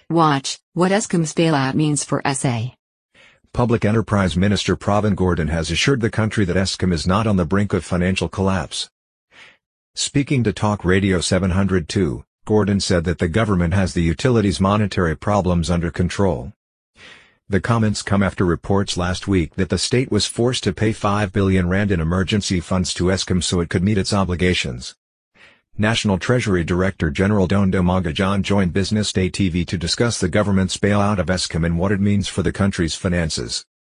Watch, what Eskom's bailout means for SA. Public Enterprise Minister Pravin Gordhan has assured the country that Eskom is not on the brink of financial collapse. Speaking to Talk Radio 702, Gordhan said that the government has the utility's monetary problems under control. The comments come after reports last week that the state was forced to pay 5 billion rand in emergency funds to Eskom so it could meet its obligations. National Treasury Director General Dondo Magajan joined Business Day TV to discuss the government's bailout of Eskom and what it means for the country's finances.